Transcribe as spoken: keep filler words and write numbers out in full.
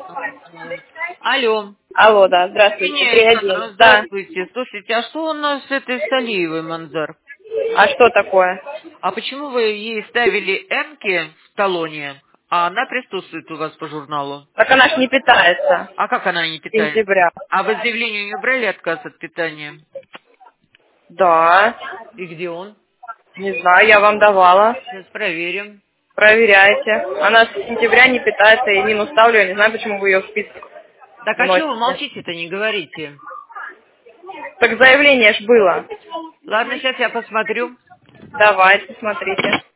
Алло. Алло, да, здравствуйте, Евгения три один. Александровна, Да. здравствуйте. Слушайте, а что у нас с этой Салиевой, Манзар? А что такое? А почему вы ей ставили эмки в талоне, а она присутствует у вас по журналу? Так она ж не питается. А как она не С питается? сентября. А вы заявление не брали отказ от питания? Да. И где он? Не знаю, я вам давала. Сейчас проверим. Проверяйте. Она с сентября не питается, и минус ставлю. Я не знаю, почему вы ее в список Так а чего вы вносите. молчите-то, не говорите? Так заявление ж было. Ладно, сейчас я посмотрю. Давайте, смотрите.